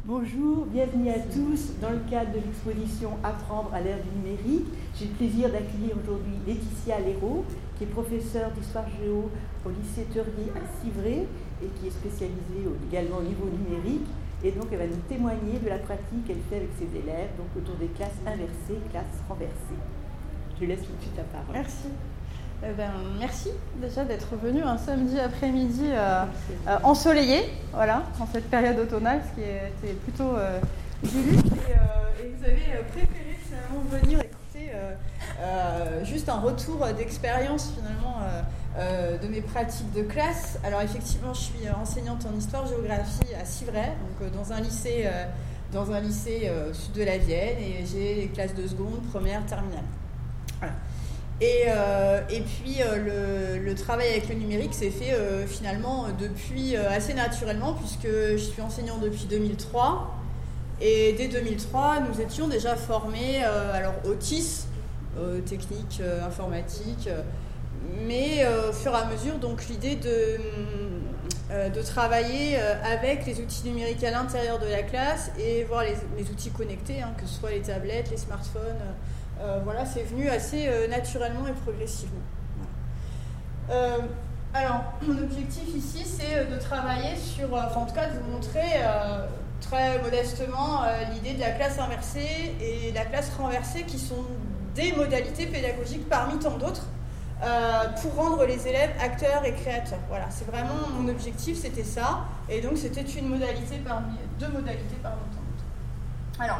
Bonjour, bienvenue à tous dans le cadre de l'exposition Apprendre à l'ère du numérique. J'ai le plaisir d'accueillir aujourd'hui Laetitia Léraud, qui est professeure d'histoire géo au lycée Theuriet à Civray et qui est spécialisée également au niveau numérique. Et donc elle va nous témoigner de la pratique qu'elle fait avec ses élèves, donc autour des classes inversées, classes renversées. Je laisse tout de suite la parole. Merci. Merci déjà d'être venu un samedi après-midi ensoleillé, voilà, en cette période automnale, ce qui était plutôt idyllique. Et vous avez préféré finalement venir écouter juste un retour d'expérience finalement de mes pratiques de classe. Alors effectivement, je suis enseignante en histoire-géographie à Civray, donc dans un lycée au sud de la Vienne, et j'ai les classes de seconde, première, terminale. Voilà. Et puis le travail avec le numérique s'est fait finalement depuis assez naturellement, puisque je suis enseignante depuis 2003. Et dès 2003, nous étions déjà formés alors au TIS, technique informatique, mais au fur et à mesure, donc l'idée de travailler avec les outils numériques à l'intérieur de la classe et voir les outils connectés, que ce soit les tablettes, les smartphones. Voilà, c'est venu assez naturellement et progressivement. Voilà. Alors, mon objectif ici, c'est de travailler sur, en tout cas de vous montrer très modestement l'idée de la classe inversée et la classe renversée, qui sont des modalités pédagogiques parmi tant d'autres pour rendre les élèves acteurs et créateurs. Voilà, c'est vraiment mon objectif, c'était ça. Et donc, c'était deux modalités parmi tant d'autres. Alors,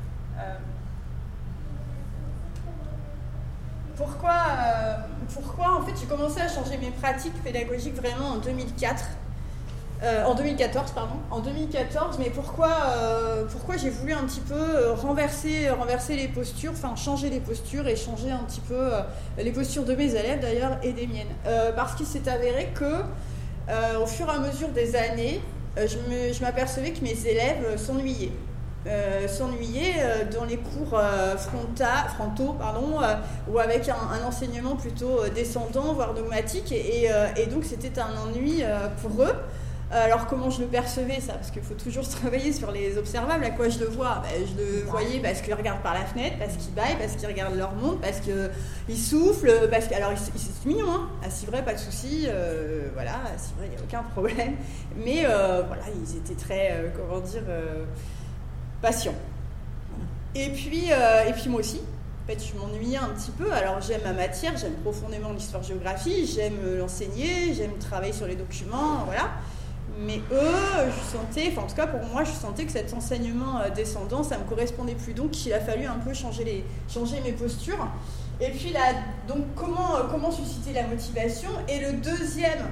Pourquoi en fait j'ai commencé à changer mes pratiques pédagogiques vraiment en 2014, mais pourquoi j'ai voulu un petit peu renverser les postures, enfin changer les postures et changer un petit peu les postures de mes élèves d'ailleurs et des miennes, parce qu'il s'est avéré que au fur et à mesure des années, je m'apercevais que mes élèves s'ennuyaient dans les cours frontaux, ou avec un enseignement plutôt descendant, voire dogmatique, et donc c'était un ennui pour eux. Alors comment je le percevais ça? Parce qu'il faut toujours travailler sur les observables. À quoi je le vois? Je le voyais parce qu'ils regardent par la fenêtre, parce qu'ils baillent, parce qu'ils regardent leur montre, parce qu'ils soufflent, alors c'est mignon, à Civray pas de souci, voilà, à Civray il n'y a aucun problème, mais voilà, ils étaient très, patient. Et puis moi aussi, en fait, je m'ennuyais un petit peu. Alors j'aime ma matière, j'aime profondément l'histoire-géographie, j'aime l'enseigner, j'aime travailler sur les documents, voilà. Mais eux, je sentais, en tout cas pour moi, je sentais que cet enseignement descendant, ça me correspondait plus. Donc il a fallu un peu changer mes postures. Et puis là, donc comment susciter la motivation? Et le deuxième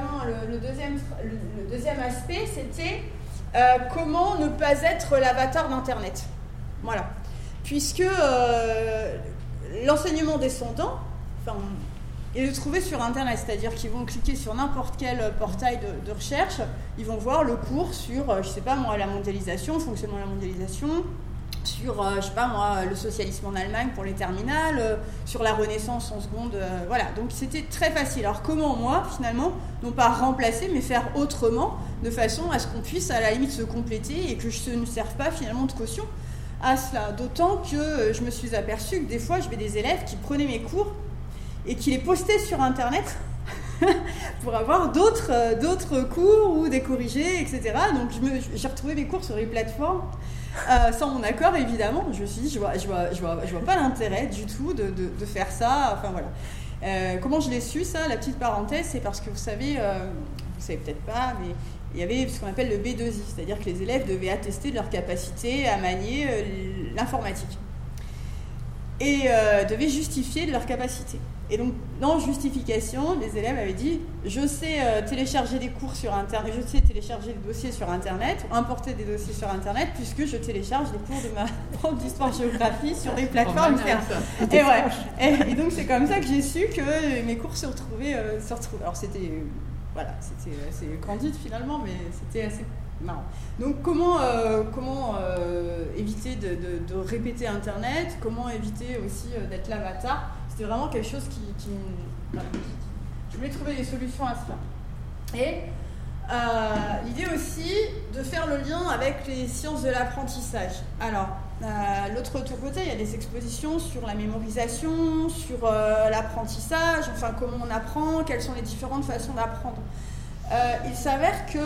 aspect, c'était comment ne pas être l'avatar d'Internet. Voilà. Puisque l'enseignement descendant, est de trouver sur Internet, c'est-à-dire qu'ils vont cliquer sur n'importe quel portail de recherche, ils vont voir le cours sur, la mondialisation, le fonctionnement de la mondialisation, sur, le socialisme en Allemagne pour les terminales, sur la Renaissance en seconde, voilà. Donc c'était très facile. Alors comment moi, finalement, non pas remplacer, mais faire autrement, de façon à ce qu'on puisse à la limite se compléter et que je ne serve pas finalement de caution à cela. D'autant que je me suis aperçue que des fois, j'avais des élèves qui prenaient mes cours et qui les postaient sur Internet pour avoir d'autres cours ou des corrigés, etc. Donc j'ai retrouvé mes cours sur les plateformes sans mon accord, évidemment. Je me suis dit, je vois pas l'intérêt du tout de faire ça. Enfin voilà. Comment je l'ai su, ça, la petite parenthèse, c'est parce que vous savez peut-être pas, mais il y avait ce qu'on appelle le B2I, c'est-à-dire que les élèves devaient attester de leur capacité à manier l'informatique et devaient justifier de leur capacité. Et donc, dans justification, les élèves avaient dit « Je sais télécharger des cours sur Internet, je sais télécharger des dossiers sur Internet, importer des dossiers sur Internet, puisque je télécharge les cours de ma prof d'histoire-géographie sur des plateformes. » Et donc, c'est comme ça que j'ai su que mes cours se retrouvaient. Alors, c'était assez candide finalement, mais c'était assez marrant. Donc, comment éviter de répéter Internet, comment éviter aussi d'être l'avatar. C'était vraiment quelque chose qui je voulais trouver des solutions à cela. Et L'idée aussi de faire le lien avec les sciences de l'apprentissage. Alors, l'autre côté, il y a des expositions sur la mémorisation, sur l'apprentissage, enfin comment on apprend, quelles sont les différentes façons d'apprendre. Il s'avère que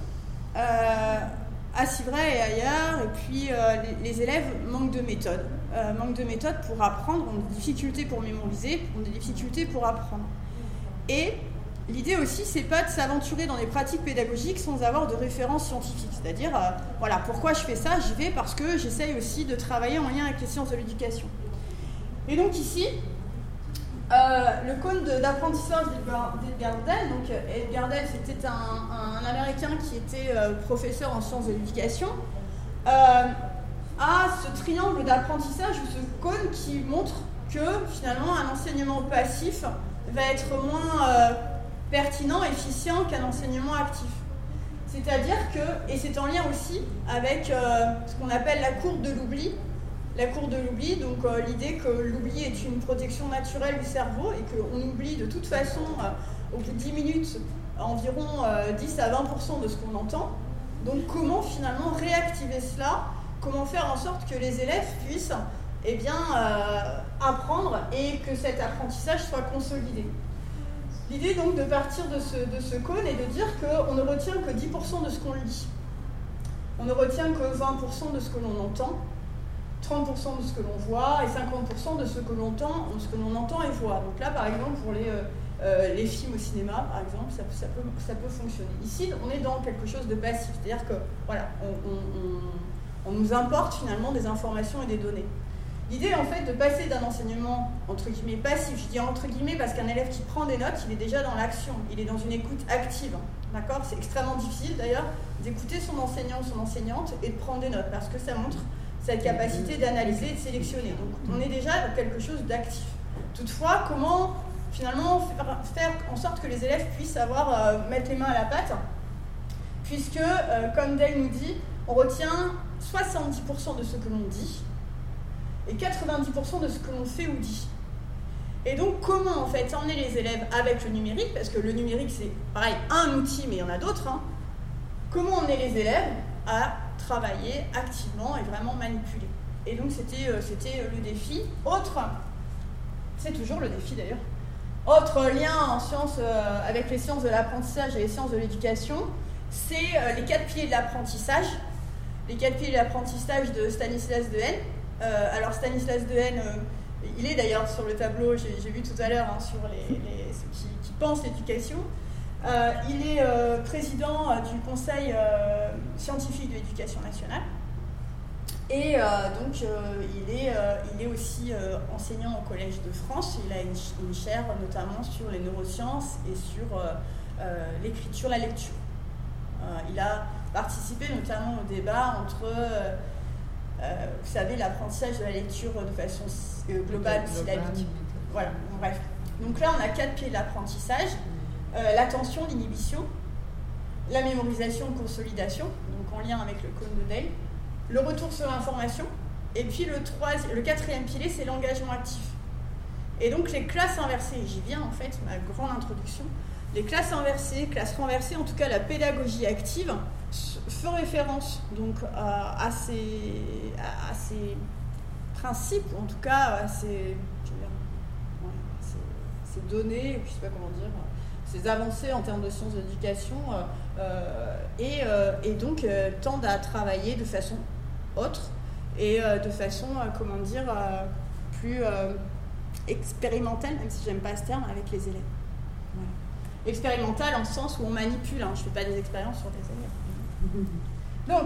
à Civray et ailleurs, et puis les élèves manquent de méthode. Manquent de méthode pour apprendre, ont des difficultés pour mémoriser, ont des difficultés pour apprendre. Et l'idée aussi, c'est pas de s'aventurer dans des pratiques pédagogiques sans avoir de référence scientifique. C'est-à-dire, voilà, pourquoi je fais ça? J'y vais parce que j'essaye aussi de travailler en lien avec les sciences de l'éducation. Et donc ici, le cône d'apprentissage d'Edgar Dell. Donc Edgar Dell, c'était un Américain qui était professeur en sciences de l'éducation, a ce triangle d'apprentissage ou ce cône qui montre que finalement un enseignement passif va être moins pertinent, efficient qu'un enseignement actif. C'est-à-dire que, et c'est en lien aussi avec ce qu'on appelle la courbe de l'oubli. La courbe de l'oubli, donc l'idée que l'oubli est une protection naturelle du cerveau et qu'on oublie de toute façon au bout de 10 minutes environ 10 à 20% de ce qu'on entend. Donc comment finalement réactiver cela? Comment faire en sorte que les élèves puissent apprendre et que cet apprentissage soit consolidé? L'idée donc de partir de ce cône et de dire qu'on ne retient que 10% de ce qu'on lit. On ne retient que 20% de ce que l'on entend, 30% de ce que l'on voit et 50% de ce que l'on entend et voit. Donc là, par exemple, pour les films au cinéma, par exemple, ça peut fonctionner. Ici, on est dans quelque chose de passif, c'est-à-dire que voilà, on nous importe finalement des informations et des données. L'idée, en fait, de passer d'un enseignement, entre guillemets, passif, je dis entre guillemets parce qu'un élève qui prend des notes, il est déjà dans l'action, il est dans une écoute active, d'accord? C'est extrêmement difficile, d'ailleurs, d'écouter son enseignant ou son enseignante et de prendre des notes, parce que ça montre cette capacité d'analyser et de sélectionner. Donc, on est déjà dans quelque chose d'actif. Toutefois, comment, finalement, faire en sorte que les élèves puissent mettre les mains à la pâte, puisque, comme Dale nous dit, on retient 70% de ce que l'on dit, et 90% de ce que l'on fait ou dit. Et donc, comment en fait emmener les élèves avec le numérique, parce que le numérique c'est pareil, un outil, mais il y en a d'autres, hein. Comment emmener les élèves à travailler activement et vraiment manipuler. Et donc c'était le défi. C'est toujours le défi d'ailleurs. Autre lien en sciences, avec les sciences de l'apprentissage et les sciences de l'éducation, c'est les 4 piliers de l'apprentissage. Les 4 piliers de l'apprentissage de Stanislas Dehaene. Alors Stanislas Dehaene, il est d'ailleurs sur le tableau, j'ai vu tout à l'heure, hein, sur ceux qui pensent l'éducation. Il est président du Conseil scientifique de l'éducation nationale. Et donc il est aussi enseignant au Collège de France. Il a une chaire notamment sur les neurosciences et sur l'écriture, la lecture. Il a participé notamment au débat entre... vous savez, l'apprentissage de la lecture de façon globale, syllabique. Voilà, bref. Donc là, on a 4 piliers de l'apprentissage. L'attention, l'inhibition, la mémorisation, consolidation, donc en lien avec le cône de Dale, le retour sur l'information, et puis le 4e pilier, c'est l'engagement actif. Et donc les classes inversées, j'y viens en fait, ma grande introduction, les classes renversées, en tout cas la pédagogie active, fait référence donc à ces principes, en tout cas à ces données, je ne sais pas comment dire, ces avancées en termes de sciences de l'éducation, et donc tendent à travailler de façon autre et de façon, plus expérimentale, même si j'aime pas ce terme, avec les élèves. Voilà. Expérimentale en le sens où on manipule, hein, je ne fais pas des expériences sur des élèves. Donc,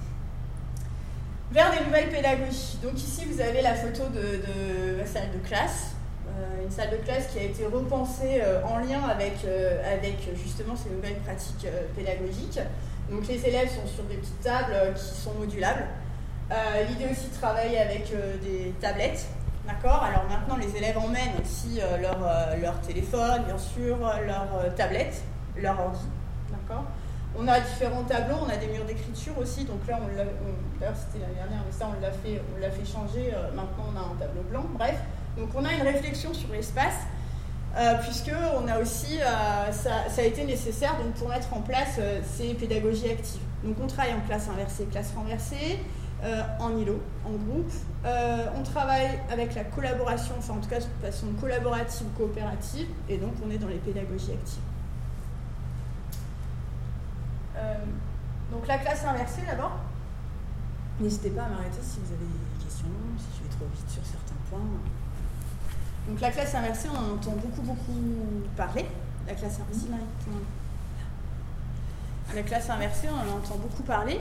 vers des nouvelles pédagogies. Donc ici, vous avez la photo de la salle de classe. Une salle de classe qui a été repensée en lien avec justement ces nouvelles pratiques pédagogiques. Donc les élèves sont sur des petites tables qui sont modulables. L'idée aussi de travailler avec des tablettes. D'accord ? Alors maintenant, les élèves emmènent aussi leur téléphone, bien sûr, leur tablette, leur ordi. D'accord ? On a différents tableaux, on a des murs d'écriture aussi. Donc là, d'ailleurs c'était l'année dernière, mais ça on l'a fait changer. Maintenant, on a un tableau blanc. Bref. Donc on a une réflexion sur l'espace. puisqu'on a aussi, ça a été nécessaire donc, pour mettre en place ces pédagogies actives. Donc on travaille en classe inversée, classe renversée, en îlot, en groupe. On travaille avec la collaboration, enfin en tout cas de façon collaborative, coopérative, et donc on est dans les pédagogies actives. Donc la classe inversée d'abord. N'hésitez pas à m'arrêter si vous avez des questions, si je vais trop vite sur certains points. Donc la classe inversée, on en entend beaucoup parler. La classe inversée, la classe inversée, on en entend beaucoup parler.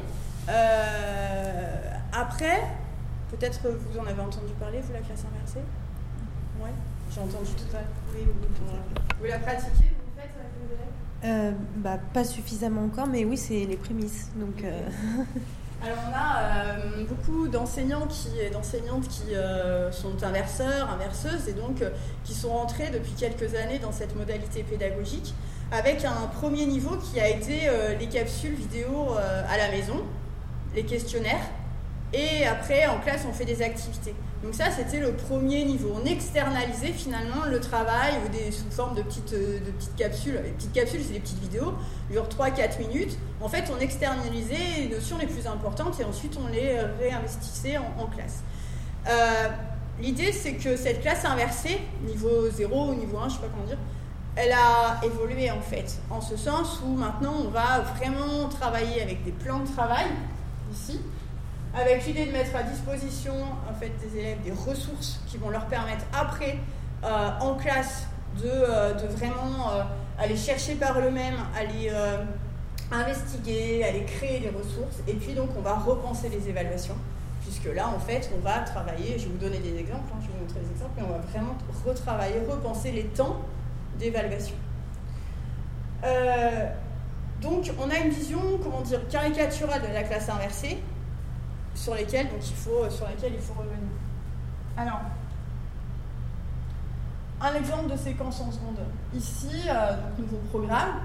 Après, peut-être que vous en avez entendu parler, vous, la classe inversée? Oui, j'ai entendu tout à l'heure. Oui. Vous la pratiquez, vous faites avec vos élèves? Pas suffisamment encore, mais oui, c'est les prémices. Donc, okay. Alors on a beaucoup d'enseignants et d'enseignantes qui sont inverseurs, inverseuses, et donc qui sont rentrés depuis quelques années dans cette modalité pédagogique, avec un premier niveau qui a été les capsules vidéo à la maison, les questionnaires, et après en classe on fait des activités. Donc ça c'était le premier niveau. On externalisait finalement le travail sous forme de petites capsules. Les petites capsules c'est des petites vidéos, durent 3-4 minutes. En fait on externalisait les notions les plus importantes et ensuite on les réinvestissait en classe. L'idée c'est que cette classe inversée, niveau 0 ou niveau 1, je ne sais pas comment dire, elle a évolué en fait, en ce sens où maintenant on va vraiment travailler avec des plans de travail, ici, avec l'idée de mettre à disposition en fait, des élèves des ressources qui vont leur permettre après, en classe, de vraiment aller chercher par eux-mêmes, aller investiguer, aller créer des ressources. Et puis donc on va repenser les évaluations, puisque là en fait on va travailler, je vais vous donner des exemples, je vais vous montrer des exemples, mais on va vraiment retravailler, repenser les temps d'évaluation. Donc on a une vision, caricaturale de la classe inversée, sur lesquelles il faut revenir. Alors, un exemple de séquence en seconde. Ici, donc nouveau programme.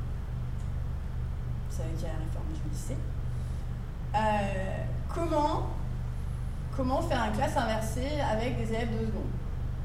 Vous savez qu'il y a la réforme du lycée. Comment faire une classe inversée avec des élèves de seconde.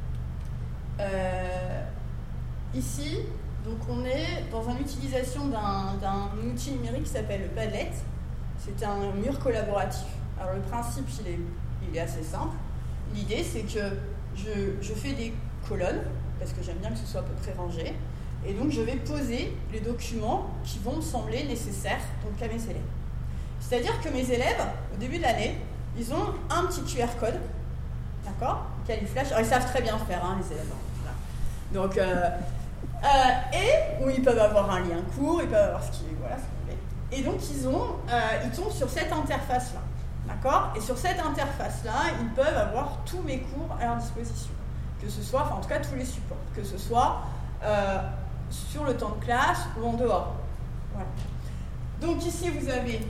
Ici, donc on est dans une utilisation d'un outil numérique qui s'appelle le Padlet. C'est un mur collaboratif. Alors le principe, il est assez simple. L'idée, c'est que je fais des colonnes, parce que j'aime bien que ce soit à peu près rangé, et donc je vais poser les documents qui vont me sembler nécessaires donc, à mes élèves. C'est-à-dire que mes élèves, au début de l'année, ils ont un petit QR code, d'accord, auquel ils flashent. Alors ils savent très bien faire, les élèves. Voilà. Donc, et où ils peuvent avoir un lien court, ils peuvent avoir ce qu'ils veulent. Et donc ils tombent sur cette interface-là. D'accord ? Et sur cette interface-là, ils peuvent avoir tous mes cours à leur disposition. Que ce soit, en tout cas tous les supports, que ce soit sur le temps de classe ou en dehors. Voilà. Donc ici, vous avez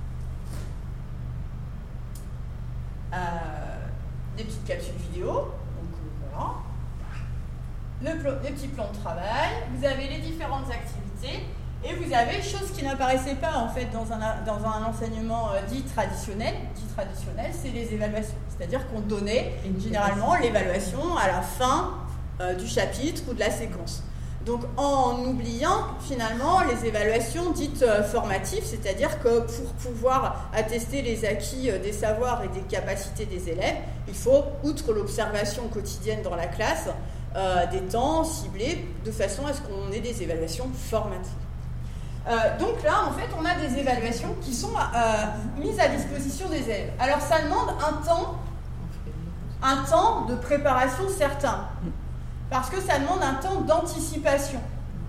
des petites capsules vidéo. Donc voilà. Les petits plans de travail. Vous avez les différentes activités. Et vous avez, chose qui n'apparaissait pas en fait dans un enseignement dit traditionnel, c'est les évaluations. C'est-à-dire qu'on donnait généralement l'évaluation à la fin du chapitre ou de la séquence. Donc en oubliant finalement les évaluations dites formatives, c'est-à-dire que pour pouvoir attester les acquis des savoirs et des capacités des élèves, il faut, outre l'observation quotidienne dans la classe, des temps ciblés de façon à ce qu'on ait des évaluations formatives. Donc là, en fait, on a des évaluations qui sont mises à disposition des élèves. Alors, ça demande un temps de préparation certain, parce que ça demande un temps d'anticipation.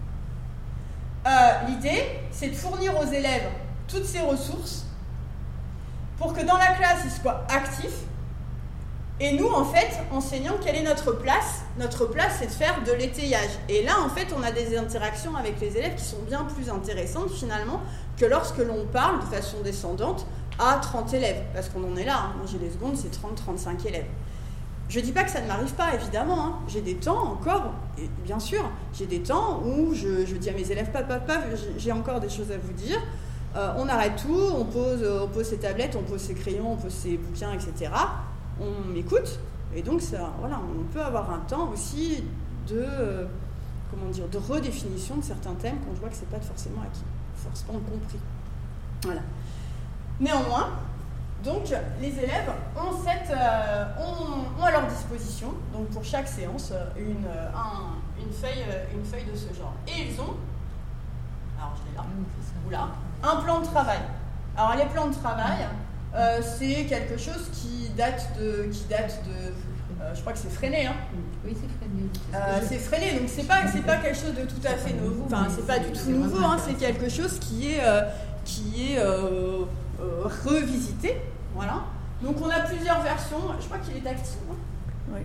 L'idée, c'est de fournir aux élèves toutes ces ressources pour que dans la classe, ils soient actifs. Et nous, en fait, enseignants, quelle est notre place ? Notre place, c'est de faire de l'étayage. Et là, en fait, on a des interactions avec les élèves qui sont bien plus intéressantes, finalement, que lorsque l'on parle de façon descendante à 30 élèves. Parce qu'on en est là. Moi, j'ai les secondes, c'est 30-35 élèves. Je ne dis pas que ça ne m'arrive pas, évidemment. J'ai des temps encore, et bien sûr, j'ai des temps où je dis à mes élèves, papa, j'ai encore des choses à vous dire. On arrête tout, on pose ses tablettes, on pose ses crayons, on pose ses bouquins, etc., on m'écoute, et donc ça, voilà, on peut avoir un temps aussi de de redéfinition de certains thèmes quand je vois que c'est pas forcément acquis, forcément compris. Voilà. Néanmoins, donc les élèves ont à leur disposition, donc pour chaque séance, une feuille de ce genre. Et ils ont, alors je l'ai là, oula, un plan de travail. Alors les plans de travail, c'est quelque chose qui date de je crois que c'est Freinet, hein. Oui, c'est Freinet. C'est Freinet, donc c'est pas quelque chose de tout à fait nouveau. Enfin, c'est pas du tout nouveau, hein, c'est quelque chose qui est revisité. Voilà. Donc on a plusieurs versions. Je crois qu'il est actif. Hein. Oui.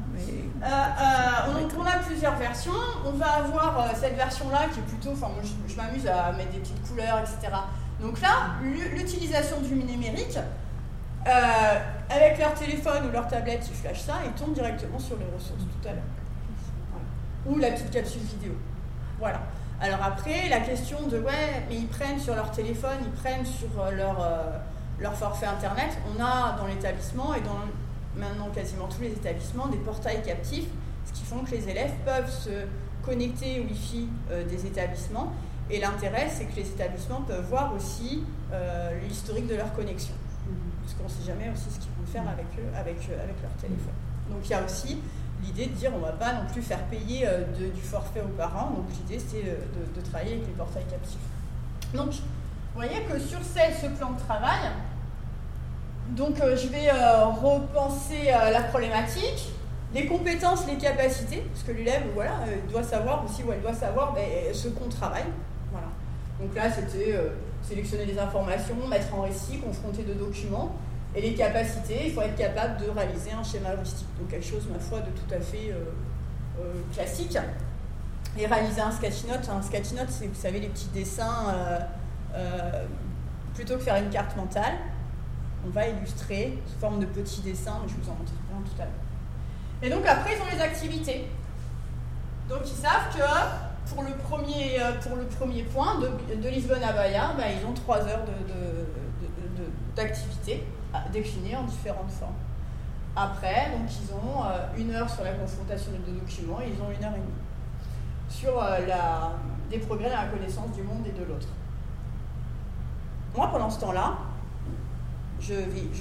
Donc on a plusieurs versions. On va avoir cette version-là qui est plutôt. Enfin, moi je m'amuse à mettre des petites couleurs, etc. Donc là, l'utilisation du numérique. Avec leur téléphone ou leur tablette, ils flashent ça et ils tombent directement sur les ressources tout à l'heure. Voilà. Ou la petite capsule vidéo. Voilà. Alors après, la question de mais ils prennent sur leur téléphone, ils prennent sur leur forfait internet. On a dans l'établissement et dans maintenant quasiment tous les établissements des portails captifs, ce qui font que les élèves peuvent se connecter au Wi-Fi des établissements. Et l'intérêt, c'est que les établissements peuvent voir aussi l'historique de leur connexion. Parce qu'on ne sait jamais aussi ce qu'ils vont faire avec leur téléphone. Donc il y a aussi l'idée de dire on ne va pas non plus faire payer du forfait aux parents. Donc l'idée c'est de travailler avec les portails captifs. Donc vous voyez que sur ce plan de travail, donc je vais repenser la problématique, les compétences, les capacités, parce que l'élève doit savoir aussi, elle doit savoir ce qu'on travaille. Voilà. Donc là c'était sélectionner des informations, mettre en récit, confronter deux documents. Et les capacités, il faut être capable de réaliser un schéma heuristique. Donc quelque chose, ma foi, de tout à fait classique. Et réaliser un sketch note. Un sketch note, c'est, vous savez, les petits dessins, plutôt que faire une carte mentale, on va illustrer sous forme de petits dessins, mais je vous en montrerai un tout à l'heure. Et donc après, ils ont les activités. Donc ils savent que pour le premier point, de Lisbonne à Bahia, ils ont 3 heures d'activité déclinées en différentes formes. Après, donc ils ont 1 heure sur la confrontation des deux documents et ils ont 1 heure et demie sur des progrès dans la connaissance du monde et de l'autre. Moi, pendant ce temps-là, je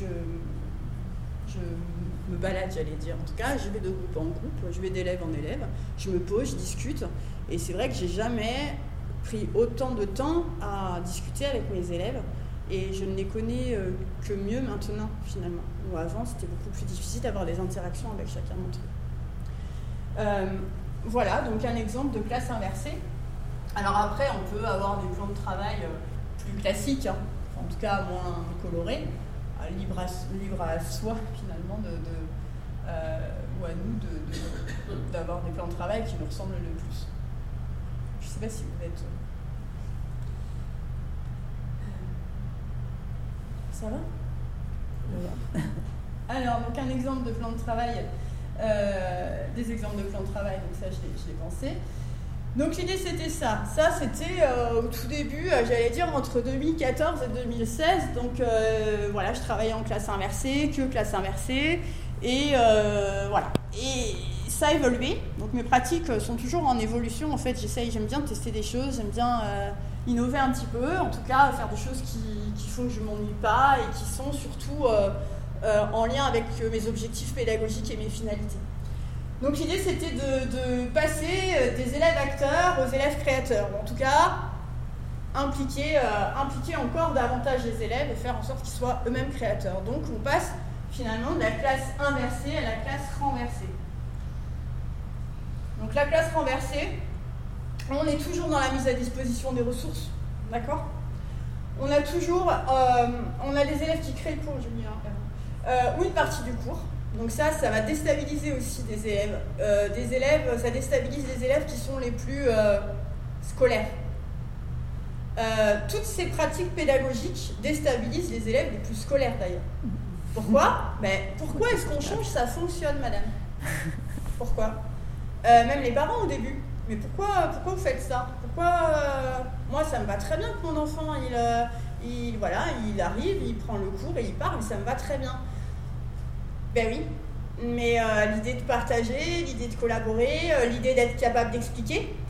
me balade, j'allais dire. En tout cas, je vais de groupe en groupe, je vais d'élève en élève, je me pose, je discute. Et c'est vrai que j'ai jamais pris autant de temps à discuter avec mes élèves. Et je ne les connais que mieux maintenant, finalement. Où avant, c'était beaucoup plus difficile d'avoir des interactions avec chacun d'entre eux. Voilà, donc un exemple de classe inversée. Alors après, on peut avoir des plans de travail plus classiques, hein, en tout cas moins colorés, libre à soi, finalement, ou à nous d'avoir des plans de travail qui nous ressemblent le plus. Je ne sais pas si vous êtes... Ça va ? Alors, donc un exemple de plan de travail, des exemples de plans de travail, donc ça je l'ai pensé. Donc l'idée c'était ça. Ça c'était au tout début, j'allais dire entre 2014 et 2016. Donc voilà, je travaillais en classe inversée, classe inversée. Et voilà. Et ça a évolué. Donc mes pratiques sont toujours en évolution. En fait, j'aime bien tester des choses, j'aime bien innover un petit peu. En tout cas, faire des choses qui font que je ne m'ennuie pas et qui sont surtout en lien avec mes objectifs pédagogiques et mes finalités. Donc l'idée c'était de passer des élèves acteurs aux élèves créateurs, ou en tout cas impliquer encore davantage les élèves et faire en sorte qu'ils soient eux-mêmes créateurs. Donc on passe finalement de la classe inversée à la classe renversée. Donc la classe renversée, on est toujours dans la mise à disposition des ressources, d'accord ? On a toujours, on a des élèves qui créent le cours, Julien, ou une partie du cours. Donc ça va déstabiliser aussi des élèves. Ça déstabilise les élèves qui sont les plus scolaires. Toutes ces pratiques pédagogiques déstabilisent les élèves les plus scolaires d'ailleurs. Pourquoi ? Pourquoi est-ce qu'on change ? Ça fonctionne, madame. Pourquoi ? Même les parents au début. Mais pourquoi vous faites ça ? Moi, ça me va très bien que mon enfant, il arrive, il prend le cours et il part, mais ça me va très bien. Ben oui, mais l'idée de partager, l'idée de collaborer, l'idée d'être capable d'expliquer,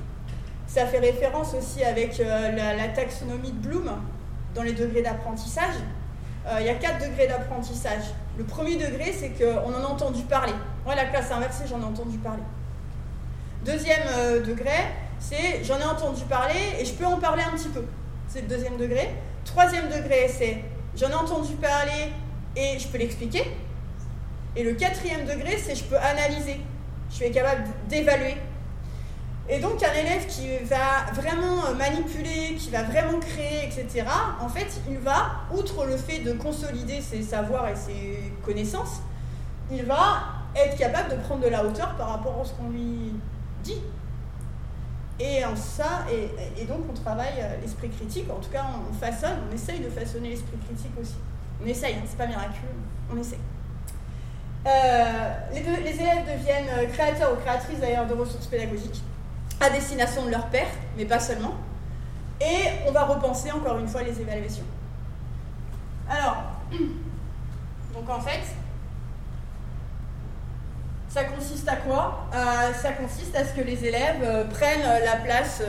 Ça fait référence aussi avec la taxonomie de Bloom dans les degrés d'apprentissage. Il y a 4 degrés d'apprentissage. Le premier degré, c'est qu'on en a entendu parler. Moi, la classe inversée, j'en ai entendu parler. Deuxième degré, c'est j'en ai entendu parler et je peux en parler un petit peu. C'est le deuxième degré. Troisième degré, c'est j'en ai entendu parler et je peux l'expliquer. Et le quatrième degré, c'est je peux analyser. Je suis capable d'évaluer. Et donc, un élève qui va vraiment manipuler, qui va vraiment créer, etc., en fait, il va, outre le fait de consolider ses savoirs et ses connaissances, il va être capable de prendre de la hauteur par rapport à ce qu'on lui dit. Et en ça, et donc, on travaille l'esprit critique. En tout cas, on façonne, on essaye de façonner l'esprit critique aussi. On essaye, hein, c'est pas miraculeux, on essaye. Les élèves deviennent créateurs ou créatrices d'ailleurs de ressources pédagogiques à destination de leur pairs, mais pas seulement. Et on va repenser encore une fois les évaluations. Alors, donc en fait, ça consiste à quoi? Ça consiste à ce que les élèves prennent la place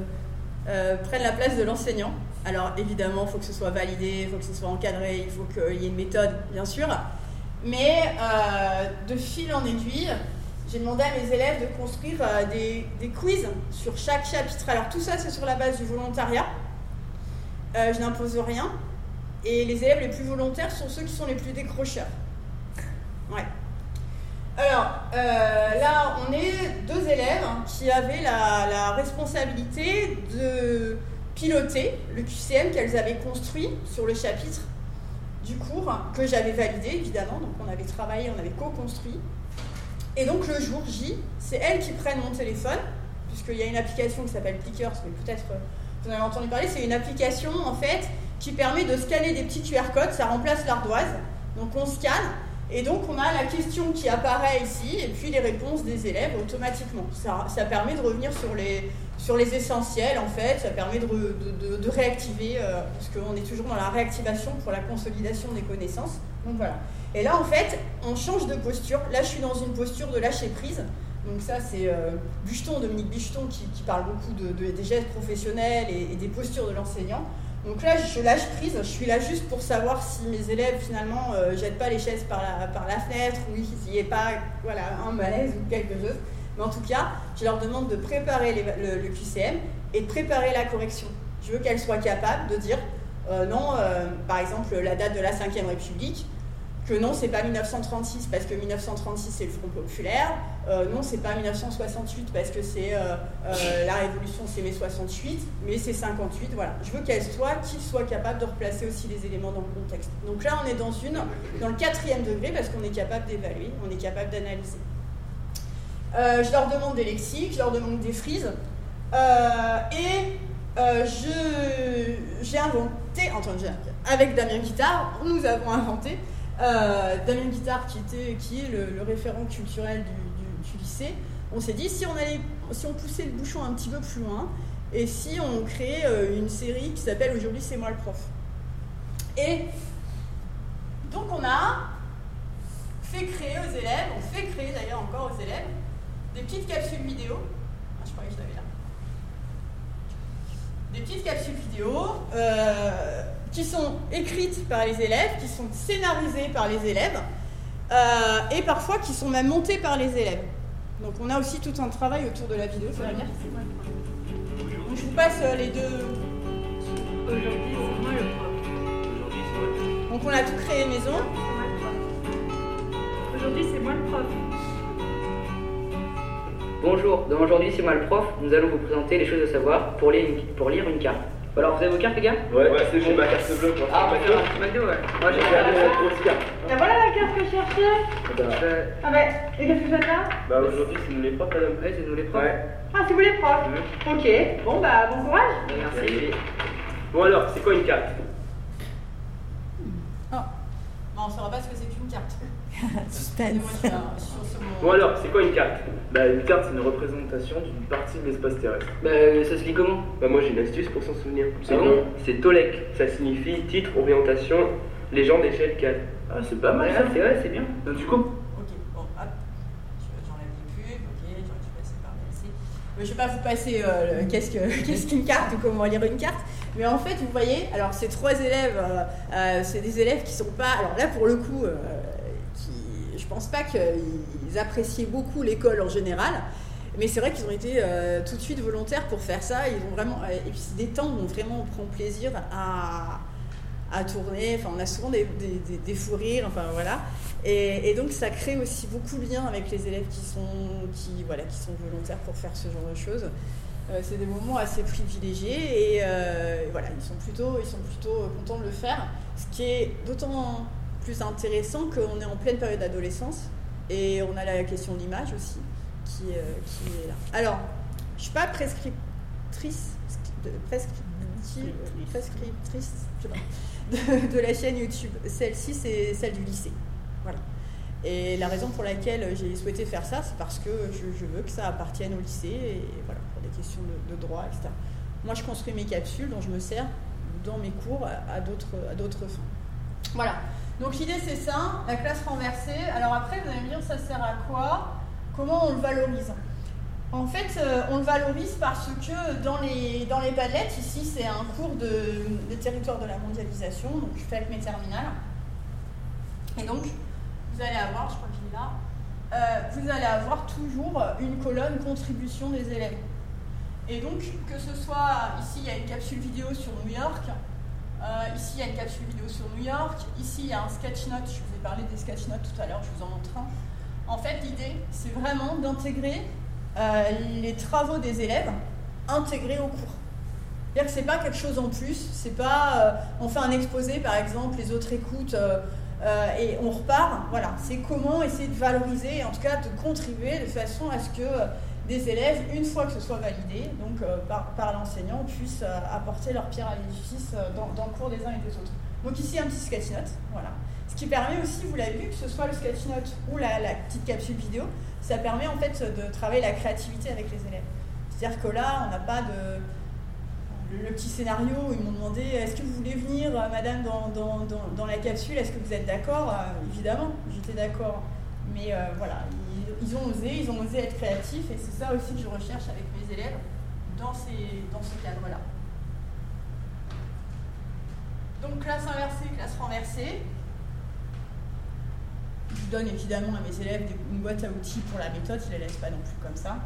de l'enseignant. Alors évidemment, il faut que ce soit validé, il faut que ce soit encadré, il faut qu'il y ait une méthode, bien sûr. Mais de fil en aiguille, j'ai demandé à mes élèves de construire des quiz sur chaque chapitre. Alors tout ça, c'est sur la base du volontariat. Je n'impose rien. Et les élèves les plus volontaires sont ceux qui sont les plus décrocheurs. Ouais. Alors, là, on est 2 élèves qui avaient la responsabilité de piloter le QCM qu'elles avaient construit sur le chapitre du cours, que j'avais validé, évidemment. Donc, on avait travaillé, on avait co-construit. Et donc le jour J, c'est elles qui prennent mon téléphone, puisqu'il y a une application qui s'appelle Plickers, mais peut-être vous en avez entendu parler. C'est une application en fait qui permet de scanner des petits QR codes, ça remplace l'ardoise. Donc on scanne, et donc on a la question qui apparaît ici, et puis les réponses des élèves automatiquement. Ça permet de revenir sur les essentiels en fait, ça permet de réactiver, parce qu'on est toujours dans la réactivation pour la consolidation des connaissances. Donc voilà. Et là, en fait, on change de posture. Là, je suis dans une posture de lâcher prise. Donc ça, c'est Dominique Bucheton qui parle beaucoup des gestes professionnels et des postures de l'enseignant. Donc là, je lâche prise. Je suis là juste pour savoir si mes élèves, finalement, jettent pas les chaises par la fenêtre ou qu'il n'y ait pas un malaise ou quelque chose. Mais en tout cas, je leur demande de préparer le QCM et de préparer la correction. Je veux qu'elles soient capables de dire non, par exemple, la date de la 5e République, que non, c'est pas 1936 parce que 1936 c'est le Front Populaire, non, c'est pas 1968 parce que c'est la Révolution, c'est mai 68, mais c'est 58, voilà. Je veux qu'ils soient capables de replacer aussi les éléments dans le contexte. Donc là, on est dans le 4e degré parce qu'on est capable d'évaluer, on est capable d'analyser. Je leur demande des lexiques, je leur demande des frises, j'ai inventé, avec Damien Guittard, nous avons inventé Damien Guittard qui est le référent culturel du lycée. On s'est dit si on poussait le bouchon un petit peu plus loin et si on créait une série qui s'appelle Aujourd'hui c'est moi le prof. Et donc on a fait créer aux élèves, on fait créer d'ailleurs encore aux élèves des petites capsules vidéo. Je croyais que je l'avais là. Des petites capsules vidéo qui sont écrites par les élèves, qui sont scénarisées par les élèves et parfois qui sont même montées par les élèves. Donc on a aussi tout un travail autour de la vidéo, ça va bien. Donc je vous passe les deux. Aujourd'hui c'est moi le prof. Donc on a tout créé maison. Aujourd'hui c'est moi le prof. Bonjour, dans Aujourd'hui c'est moi le prof, nous allons vous présenter les choses à savoir pour lire une carte. Alors vous avez vos cartes les gars? Ouais, c'est j'ai ma carte bleue. Ah, McDo, ouais. Moi j'ai la grosse carte. Ah, voilà la carte que je cherchais. Ah bah, et qu'est-ce que vous faites là? Bah aujourd'hui c'est nous les profs, madame. Ouais, c'est nous les profs. Ouais. Ah, c'est vous les profs. Ok, bon bah bon courage. Merci. Bon alors, c'est quoi une carte? Bon, on ne saura pas ce que c'est qu'une carte. Suspense. Bon alors, c'est quoi une carte? Bah une carte c'est une représentation d'une partie de l'espace terrestre. Bah ça se lit comment? Bah moi j'ai une astuce pour s'en souvenir. C'est Ah bon bon, c'est TOLEC, ça signifie titre, orientation, légende, échelle, cadre. Ah c'est pas mal ça. C'est vrai, c'est bien. Donc du coup Ok, bon, hop. J'enlève les pubs, ok, j'aurais dû passer par là ici. Je ne vais pas vous passer qu'est-ce qu'une carte ou comment lire une carte, mais en fait, vous voyez, alors ces 3 élèves, c'est des élèves qui ne sont pas... Alors là, pour le coup, je ne pense pas qu'ils appréciaient beaucoup l'école en général, mais c'est vrai qu'ils ont été tout de suite volontaires pour faire ça. Ils ont vraiment, et puis c'est des temps où on prend plaisir à tourner. Enfin, on a souvent des fous rires. Enfin voilà. Et donc ça crée aussi beaucoup de liens avec les élèves qui sont volontaires pour faire ce genre de choses. C'est des moments assez privilégiés et voilà, ils sont plutôt contents de le faire. Ce qui est d'autant plus intéressant qu'on est en pleine période d'adolescence et on a la question de l'image aussi. Qui est là. Alors, je ne suis pas prescriptrice de la chaîne YouTube. Celle-ci, c'est celle du lycée. Voilà. Et la raison pour laquelle j'ai souhaité faire ça, c'est parce que je veux que ça appartienne au lycée, et voilà, pour des questions de droit, etc. Moi, je construis mes capsules dont je me sers dans mes cours à d'autres fins. Voilà. Donc l'idée, c'est ça, la classe renversée. Alors après, vous allez me dire, ça sert à quoi ? Comment on le valorise ? En fait, on le valorise parce que dans les Padlets, ici c'est un cours de territoire de la mondialisation, donc je fais avec mes terminales. Et donc, vous allez avoir, je crois qu'il est là, vous allez avoir toujours une colonne contribution des élèves. Et donc, que ce soit, ici il y a une capsule vidéo sur New York, ici il y a une capsule vidéo sur New York, ici il y a un sketch note, je vous ai parlé des sketch notes tout à l'heure, je vous en montre un. En fait, l'idée, c'est vraiment d'intégrer les travaux des élèves intégrés au cours. C'est-à-dire que ce n'est pas quelque chose en plus, c'est pas on fait un exposé par exemple, les autres écoutent et on repart. Voilà, c'est comment essayer de valoriser et en tout cas de contribuer de façon à ce que des élèves, une fois que ce soit validé, donc par l'enseignant, puissent apporter leur pierre à l'édifice dans le cours des uns et des autres. Donc ici, un petit sketch note, voilà. Ce qui permet aussi, vous l'avez vu, que ce soit le sketch note ou la petite capsule vidéo, ça permet en fait de travailler la créativité avec les élèves. C'est-à-dire que là, on n'a pas le petit scénario où ils m'ont demandé est-ce que vous voulez venir, madame, dans la capsule, est-ce que vous êtes d'accord ? Évidemment, j'étais d'accord. Mais voilà, ils ont osé être créatifs et c'est ça aussi que je recherche avec mes élèves dans ce cadre-là. Donc classe inversée, classe renversée. Je donne évidemment à mes élèves une boîte à outils pour la méthode, je ne les laisse pas non plus comme ça.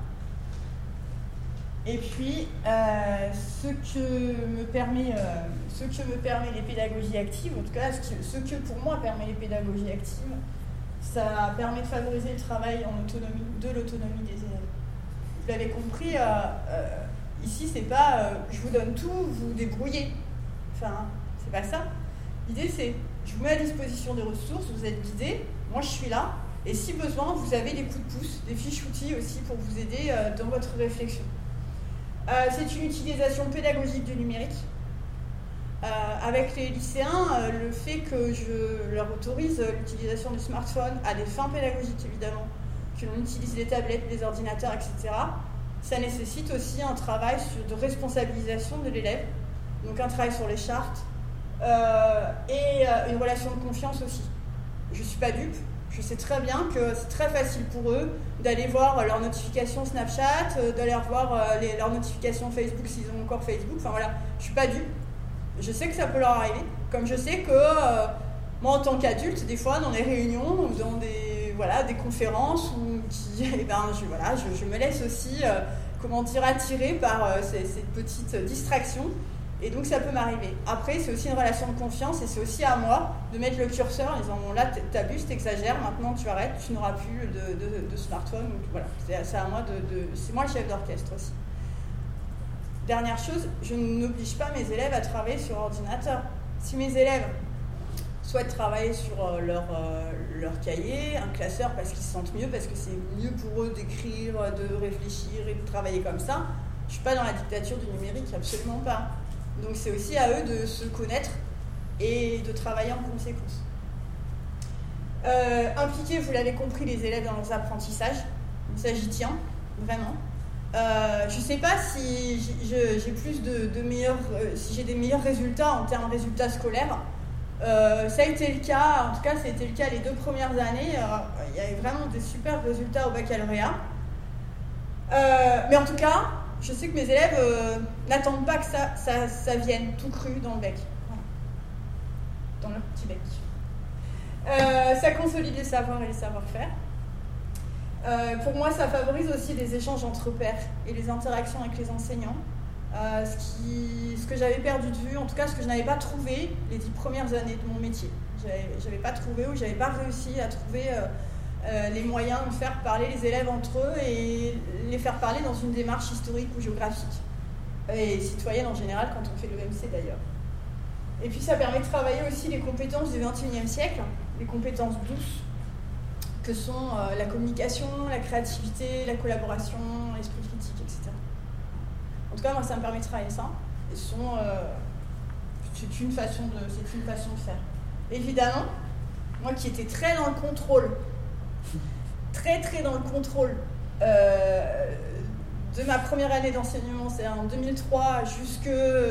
Et puis, ce que me permet les pédagogies actives, en tout cas ce que pour moi permet les pédagogies actives, ça permet de favoriser le travail en autonomie, de l'autonomie des élèves. Vous l'avez compris, ici c'est pas je vous donne tout, vous vous débrouillez. Enfin, c'est pas ça. L'idée c'est je vous mets à disposition des ressources, vous êtes guidés, moi je suis là, et si besoin, vous avez des coups de pouce, des fiches outils aussi pour vous aider dans votre réflexion. C'est une utilisation pédagogique du numérique. Avec les lycéens, le fait que je leur autorise l'utilisation du smartphone à des fins pédagogiques évidemment, que l'on utilise les tablettes, les ordinateurs, etc., ça nécessite aussi un travail de responsabilisation de l'élève, donc un travail sur les chartes et une relation de confiance aussi. Je ne suis pas dupe, je sais très bien que c'est très facile pour eux d'aller voir leurs notifications Snapchat, d'aller voir leurs notifications Facebook s'ils ont encore Facebook, enfin voilà, je ne suis pas dupe. Je sais que ça peut leur arriver, comme je sais que moi en tant qu'adulte, des fois dans les réunions ou dans des conférences, je me laisse aussi attirer par ces petites distractions, et donc ça peut m'arriver. Après, c'est aussi une relation de confiance et c'est aussi à moi de mettre le curseur en disant bon, là t'abuses, t'exagères, maintenant tu arrêtes, tu n'auras plus de smartphone. Donc, voilà, c'est à moi c'est moi le chef d'orchestre aussi. Dernière chose, je n'oblige pas mes élèves à travailler sur ordinateur. Si mes élèves souhaitent travailler sur leur cahier, un classeur parce qu'ils se sentent mieux, parce que c'est mieux pour eux d'écrire, de réfléchir et de travailler comme ça, je ne suis pas dans la dictature du numérique, absolument pas. Donc c'est aussi à eux de se connaître et de travailler en conséquence. Impliquer, vous l'avez compris, les élèves dans leurs apprentissages, ça j'y tiens, vraiment. Je ne sais pas si j'ai plus si j'ai des meilleurs résultats en termes de résultats scolaires. Ça a été le cas, en tout cas ça a été le cas les 2 premières années. Il y avait vraiment des super résultats au baccalauréat. Mais en tout cas, je sais que mes élèves n'attendent pas que ça vienne tout cru dans le bec. Voilà. Dans leur petit bec. Ça consolide les savoirs et les savoir-faire. Pour moi, ça favorise aussi les échanges entre pairs et les interactions avec les enseignants. Ce que j'avais perdu de vue, en tout cas ce que je n'avais pas trouvé les 10 premières années de mon métier. J'avais pas trouvé ou j'avais pas réussi à trouver les moyens de faire parler les élèves entre eux et les faire parler dans une démarche historique ou géographique. Et citoyenne en général quand on fait l'EMC d'ailleurs. Et puis ça permet de travailler aussi les compétences du XXIe siècle, les compétences douces, que sont la communication, la créativité, la collaboration, l'esprit critique, etc. En tout cas, moi, ça me permet de travailler ça. Et c'est une façon de faire. Évidemment, moi qui étais très dans le contrôle, très dans le contrôle de ma première année d'enseignement, c'est en 2003 jusque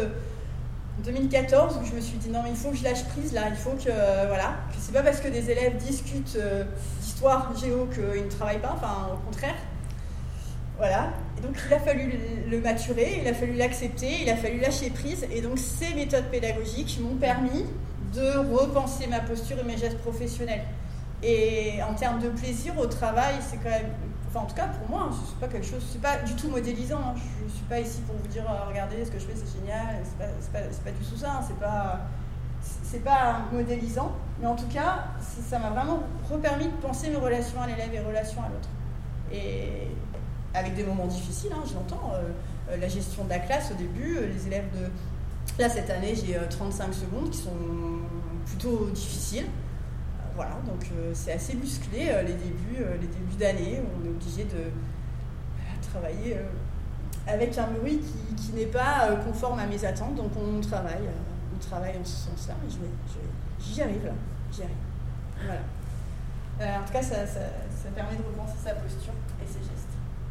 2014, où je me suis dit non mais il faut que je lâche prise là, il faut que c'est pas parce que des élèves discutent d'histoire, géo qu'ils ne travaillent pas, enfin au contraire. Voilà, et donc il a fallu le maturer, il a fallu l'accepter, il a fallu lâcher prise, et donc ces méthodes pédagogiques m'ont permis de repenser ma posture et mes gestes professionnels. Et en termes de plaisir au travail, c'est quand même, enfin en tout cas pour moi, c'est pas quelque chose, c'est pas du tout modélisant, hein. Je suis pas ici pour vous dire regardez ce que je fais c'est génial, c'est pas du tout ça, hein. C'est pas modélisant, mais en tout cas ça m'a vraiment repermis de penser mes relations à l'élève et relations à l'autre. Et avec des moments difficiles, hein, je l'entends, la gestion de la classe au début, les élèves de... Là cette année j'ai 35 secondes qui sont plutôt difficiles. Voilà, donc c'est assez musclé les débuts d'année, où on est obligé de travailler avec un bruit qui n'est pas conforme à mes attentes, donc on travaille en ce sens-là, et j'y arrive là, Voilà. En tout cas, ça permet de repenser sa posture et ses gestes.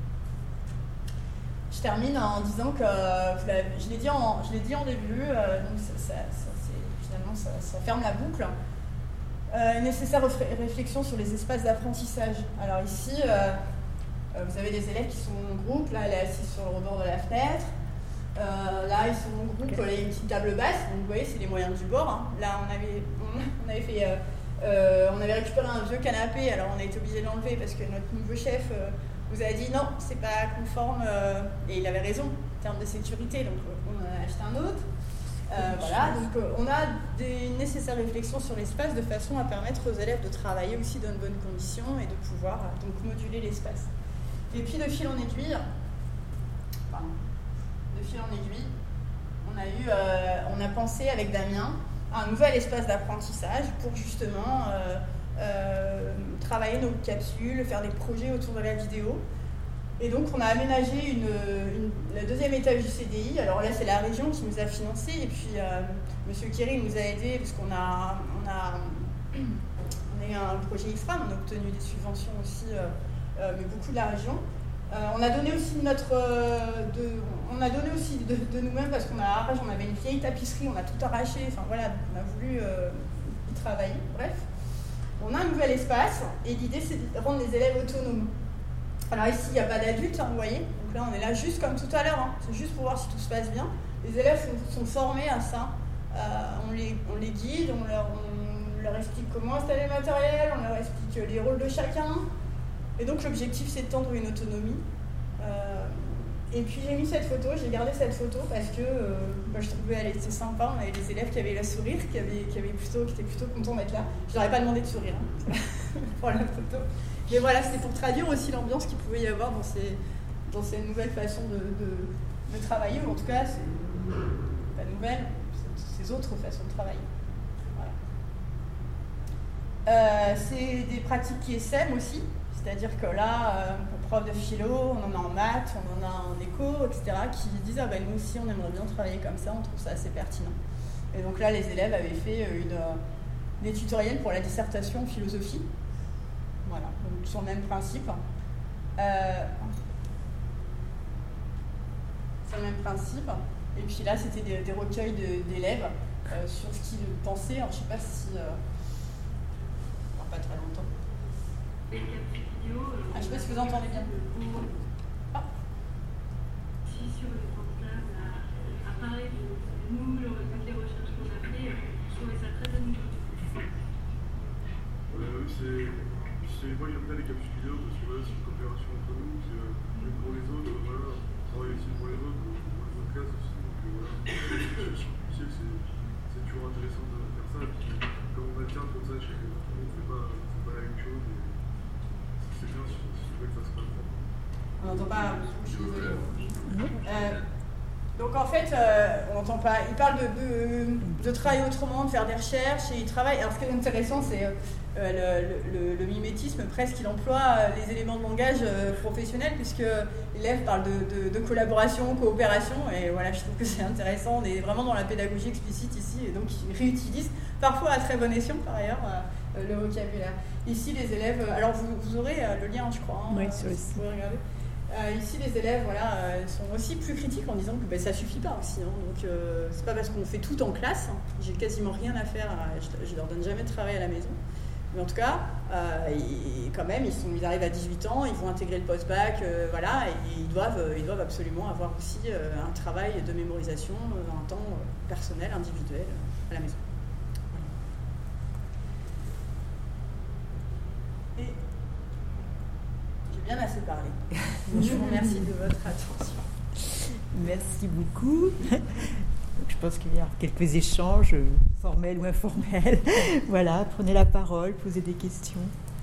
Je termine en disant que, je l'ai dit en début, donc finalement ça ferme la boucle. Nécessaire réflexion sur les espaces d'apprentissage. Alors ici, vous avez des élèves qui sont en groupe, là elle est assise sur le rebord de la fenêtre, là ils sont en groupe, il y a une petite table basse, donc vous voyez c'est les moyens du bord, hein. Là on avait récupéré un vieux canapé, alors on a été obligé de l'enlever parce que notre nouveau chef vous a dit non, c'est pas conforme, et il avait raison en termes de sécurité, donc on en a acheté un autre. Voilà, donc on a des nécessaires réflexions sur l'espace de façon à permettre aux élèves de travailler aussi dans de bonnes conditions et de pouvoir donc moduler l'espace. Et puis de fil en aiguille, on a pensé avec Damien à un nouvel espace d'apprentissage pour justement travailler nos capsules, faire des projets autour de la vidéo. Et donc on a aménagé la deuxième étage du CDI. Alors là c'est la région qui nous a financé et puis Monsieur Kéry nous a aidé parce qu'on a eu un projet IFRAM, on a obtenu des subventions aussi, mais beaucoup de la région. On a donné aussi de nous-mêmes parce qu'on avait une vieille tapisserie, on a tout arraché. Enfin voilà, on a voulu y travailler. Bref, on a un nouvel espace et l'idée c'est de rendre les élèves autonomes. Alors ici, il n'y a pas d'adultes, hein, vous voyez. Donc là, on est là juste comme tout à l'heure. Hein. C'est juste pour voir si tout se passe bien. Les élèves sont formés à ça. On les guide, on leur explique comment installer le matériel, on leur explique les rôles de chacun. Et donc l'objectif, c'est de tendre une autonomie. Et puis j'ai mis cette photo, j'ai gardé cette photo parce que je trouvais qu'elle était sympa. On avait des élèves qui avaient le sourire, qui étaient plutôt contents d'être là. Je leur ai pas demandé de sourire hein, pour la photo. Mais voilà, c'était pour traduire aussi l'ambiance qu'il pouvait y avoir dans ces nouvelles façons de travailler, ou en tout cas, c'est pas nouvelle, ces autres façons de travailler. Voilà. C'est des pratiques qui essaiment aussi, c'est-à-dire que là, prof de philo, on en a en maths, on en a en éco, etc., qui disent nous aussi on aimerait bien travailler comme ça, on trouve ça assez pertinent. Et donc là, les élèves avaient fait des tutoriels pour la dissertation en philosophie. Voilà, donc sur le même principe. C'est le même principe. Et puis là, c'était des recueils d'élèves sur ce qu'ils pensaient. Alors, je ne sais pas si... pas très longtemps. Je ne sais pas si vous entendez bien. sur le portable à parler de nous, toutes les recherches qu'on a fait. Je trouvais ça très amusant. Moi j'aime bien les capsules vidéo parce que voilà, c'est une coopération entre nous, c'est l'une pour les autres, voilà, on travaille aussi pour les autres classes aussi, donc voilà. Je sais que c'est toujours intéressant de faire ça, et puis comme on alterne comme ça, je sais que tout le monde ne fait pas la même chose, et c'est bien, c'est vrai que ça se passe bien. On n'entend pas, je suis désolée. Donc en fait, on n'entend pas. Il parle de travailler autrement, de faire des recherches, et il travaille. Alors ce qui est intéressant, c'est le mimétisme, presque, il emploie les éléments de langage professionnels, puisque l'élève parle de collaboration, coopération, et voilà, je trouve que c'est intéressant. On est vraiment dans la pédagogie explicite ici, et donc il réutilise, parfois à très bon escient par ailleurs, le vocabulaire. Ici, les élèves, alors vous aurez le lien, je crois, oui, sur le site, vous pouvez regarder. Ici, les élèves sont aussi plus critiques en disant que ça suffit pas aussi. Donc, c'est pas parce qu'on fait tout en classe, j'ai quasiment rien à faire, je leur donne jamais de travail à la maison. Mais en tout cas, quand même, ils arrivent à 18 ans, ils vont intégrer le post-bac, voilà, et ils doivent absolument avoir aussi un travail de mémorisation, un temps personnel, individuel, à la maison. Et j'ai bien assez parlé. Je vous remercie de votre attention. Merci beaucoup. Je pense qu'il y a quelques échanges formels ou informels. Voilà, prenez la parole, posez des questions.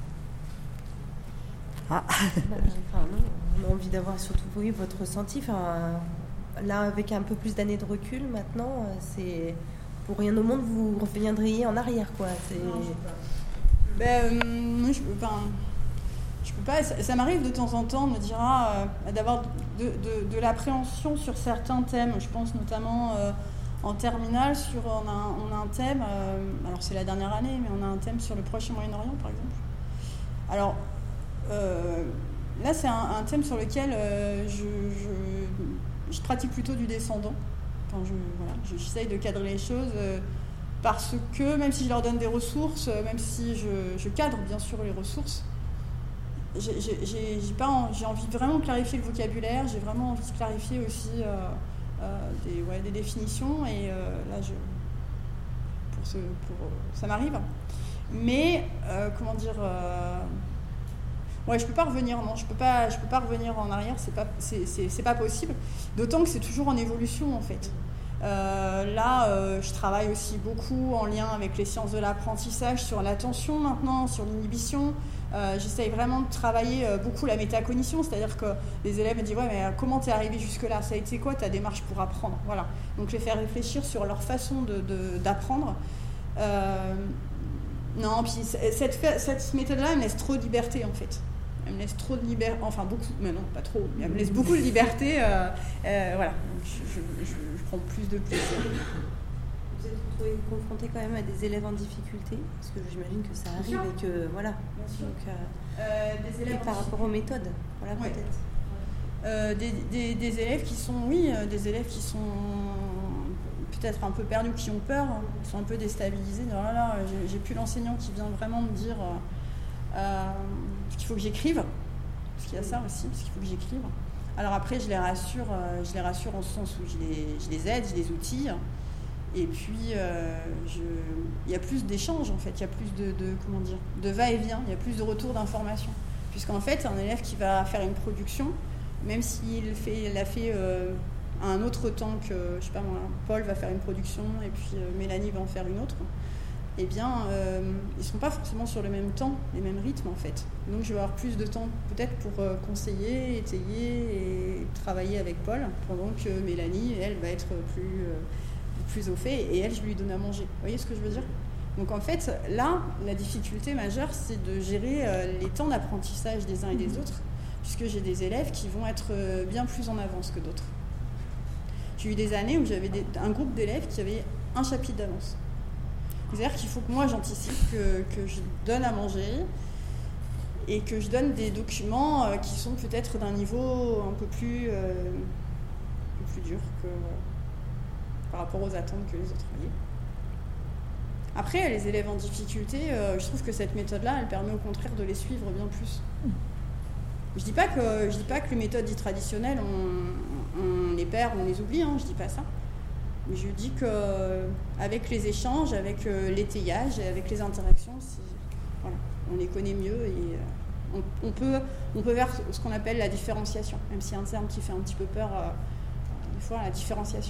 On a envie d'avoir surtout votre ressenti. Là, avec un peu plus d'années de recul, maintenant, c'est pour rien au monde vous reviendriez en arrière, quoi. Non, je peux pas. Je peux pas. Ça m'arrive de temps en temps de me dire d'avoir de l'appréhension sur certains thèmes. Je pense notamment en terminale on a un thème. Alors c'est la dernière année, mais on a un thème sur le Proche et Moyen-Orient, par exemple. Alors là, c'est un thème sur lequel je pratique plutôt du descendant. Enfin, j'essaye de cadrer les choses. Parce que même si je leur donne des ressources, même si je cadre bien sûr les ressources, j'ai envie de vraiment clarifier le vocabulaire, j'ai vraiment envie de clarifier aussi des définitions, et là ça m'arrive. Mais je peux pas revenir, non, je peux pas revenir en arrière, c'est pas possible, d'autant que c'est toujours en évolution en fait. Je travaille aussi beaucoup en lien avec les sciences de l'apprentissage sur l'attention maintenant, sur l'inhibition. J'essaye vraiment de travailler beaucoup la métacognition, c'est-à-dire que les élèves me disent « Ouais, mais comment t'es arrivé jusque-là ? Ça a été quoi ta démarche pour apprendre ?» Voilà. Donc, je les fais réfléchir sur leur façon d'apprendre. Non, puis cette méthode-là, elle me laisse trop de liberté, en fait. Elle me laisse trop de liberté, enfin beaucoup, mais non, pas trop, mais elle me laisse beaucoup de liberté. Voilà. Donc, je prends plus de plaisir. Vous êtes retrouvés confrontés quand même à des élèves en difficulté, parce que j'imagine que ça arrive et que voilà. Donc, des élèves par rapport aux méthodes, voilà, ouais. Peut-être. Des élèves qui sont, des élèves qui sont peut-être un peu perdus, qui ont peur, qui sont un peu déstabilisés. Oh là, j'ai plus l'enseignant qui vient vraiment me dire qu'il faut que j'écrive, parce qu'il y a ça aussi, parce qu'il faut que j'écrive. Alors après, je les rassure en ce sens où je les aide, je les outille. Et puis, il y a plus d'échanges, en fait. Il y a plus de va-et-vient. Il y a plus de retour d'informations. Puisqu'en fait, un élève qui va faire une production, même s'il l'a fait à un autre temps que, je sais pas moi, Paul va faire une production et puis Mélanie va en faire une autre, eh bien, ils ne sont pas forcément sur le même temps, les mêmes rythmes, en fait. Donc, je vais avoir plus de temps, peut-être, pour conseiller, étayer et travailler avec Paul, pendant que Mélanie, elle, va être plus au fait, et elle, je lui donne à manger. Vous voyez ce que je veux dire ? Donc en fait, là, la difficulté majeure, c'est de gérer les temps d'apprentissage des uns et des autres, puisque j'ai des élèves qui vont être bien plus en avance que d'autres. J'ai eu des années où j'avais un groupe d'élèves qui avait un chapitre d'avance. C'est-à-dire qu'il faut que moi, j'anticipe, que je donne à manger, et que je donne des documents qui sont peut-être d'un niveau un peu plus dur que... par rapport aux attentes que les autres voyaient. Après, les élèves en difficulté, je trouve que cette méthode-là, elle permet au contraire de les suivre bien plus. Je dis pas que les méthodes dites traditionnelles, on les perd, on les oublie, je dis pas ça. Mais je dis qu'avec les échanges, avec l'étayage et avec les interactions, voilà, on les connaît mieux et on peut vers ce qu'on appelle la différenciation, même s'il y a un terme qui fait un petit peu peur des fois, la différenciation.